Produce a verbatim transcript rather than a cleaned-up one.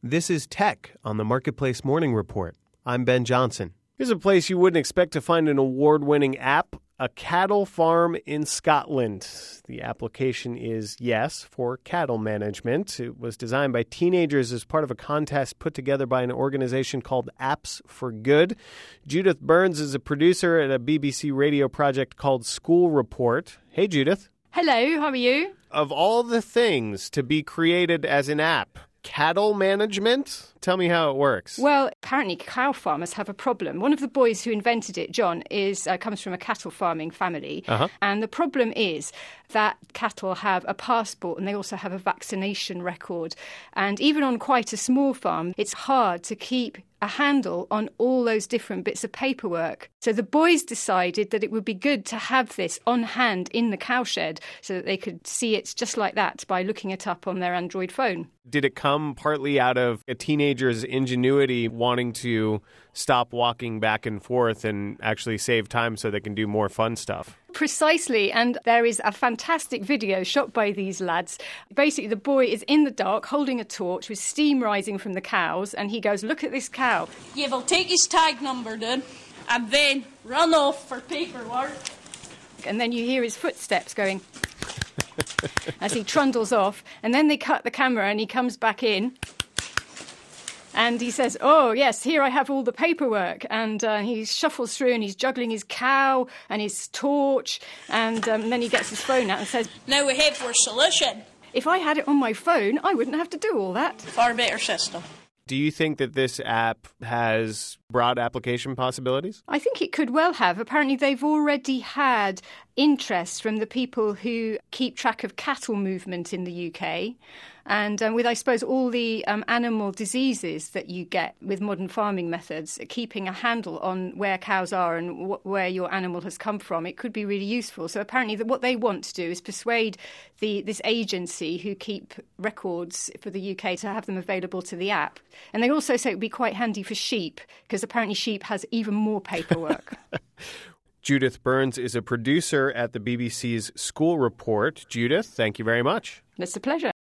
This is Tech on the Marketplace Morning Report. I'm Ben Johnson. Here's a place you wouldn't expect to find an award-winning app, a cattle farm in Scotland. The application is, yes, for cattle management. It was designed by teenagers as part of a contest put together by an organization called Apps for Good. Judith Burns is a producer at a B B C radio project called School Report. Hey, Judith. Hello, how are you? Of all the things to be created as an app, cattle management? Tell me how it works. Well, apparently cow farmers have a problem. One of the boys who invented it, John, is uh, comes from a cattle farming family. Uh-huh. And the problem is that cattle have a passport and they also have a vaccination record. And even on quite a small farm, it's hard to keep a handle on all those different bits of paperwork. So the boys decided that it would be good to have this on hand in the cowshed so that they could see it just like that by looking it up on their Android phone. Did it come partly out of a teenager's ingenuity wanting to stop walking back and forth and actually save time so they can do more fun stuff? Precisely, and there is a fantastic video shot by these lads. Basically, the boy is in the dark holding a torch with steam rising from the cows, and he goes, "Look at this cow." Yeah, we'll take his tag number then, and then run off for paperwork. And then you hear his footsteps going as he trundles off, and then they cut the camera and he comes back in. And he says, "Oh, yes, here I have all the paperwork." And uh, he shuffles through and he's juggling his cow and his torch. And um, then he gets his phone out and says, "Now we have our solution." If I had it on my phone, I wouldn't have to do all that. Far better system. Do you think that this app has broad application possibilities? I think it could well have. Apparently, they've already had interest from the people who keep track of cattle movement in the U K. And um, with, I suppose, all the um, animal diseases that you get with modern farming methods, keeping a handle on where cows are and wh- where your animal has come from, it could be really useful. So apparently what they want to do is persuade the this agency who keep records for the U K to have them available to the app. And they also say it would be quite handy for sheep, because apparently sheep has even more paperwork. Judith Burns is a producer at the B B C's School Report. Judith, thank you very much. It's a pleasure.